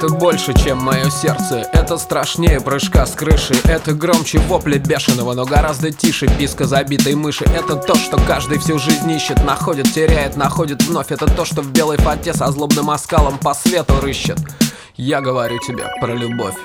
Это больше, чем мое сердце. Это страшнее прыжка с крыши. Это громче вопля бешеного, но гораздо тише писка забитой мыши. Это то, что каждый всю жизнь ищет, находит, теряет, находит вновь. Это то, что в белой фате со злобным оскалом по свету рыщет. Я говорю тебе про любовь.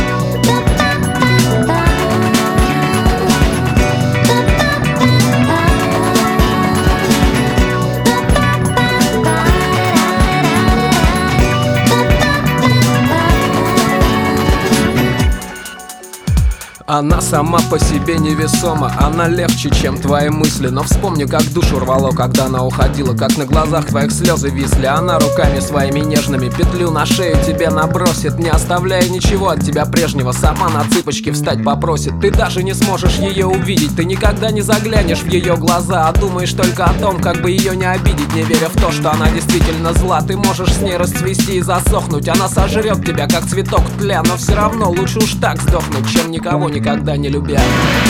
Она сама по себе невесома, она легче, чем твои мысли. Но вспомни, как душу рвало, когда она уходила, как на глазах твоих слезы висли. Она руками своими нежными петлю на шею тебе набросит, не оставляя ничего от тебя прежнего. Сама на цыпочки встать попросит. Ты даже не сможешь ее увидеть, ты никогда не заглянешь в ее глаза, а думаешь только о том, как бы ее не обидеть, не веря в то, что она действительно зла. Ты можешь с ней расцвести и засохнуть, она сожрет тебя, как цветок тля. Но все равно лучше уж так сдохнуть, чем никого никогда не любя.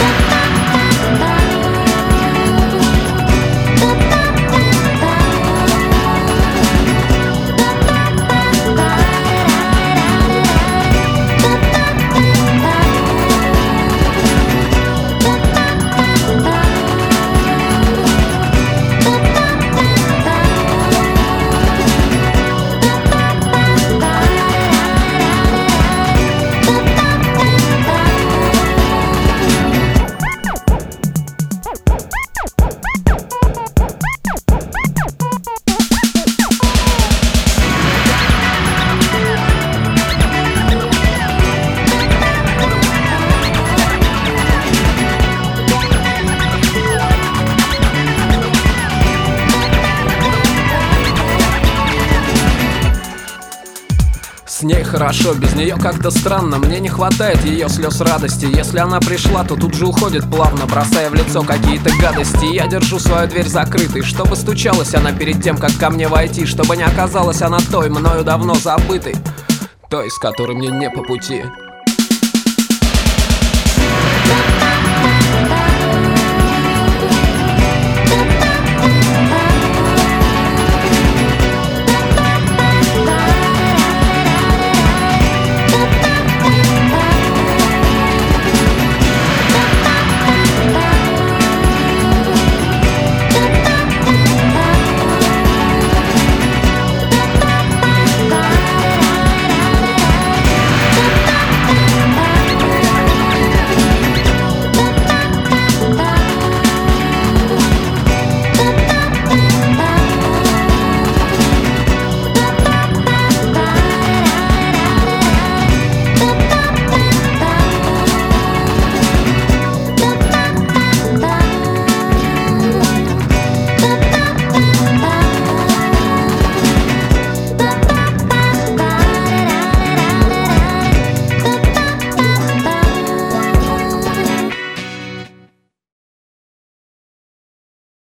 С ней хорошо, без нее как-то странно. Мне не хватает ее слез радости. Если она пришла, то тут же уходит плавно, бросая в лицо какие-то гадости. Я держу свою дверь закрытой, чтобы стучалась она перед тем, как ко мне войти. Чтобы не оказалась она той, мною давно забытой, той, с которой мне не по пути.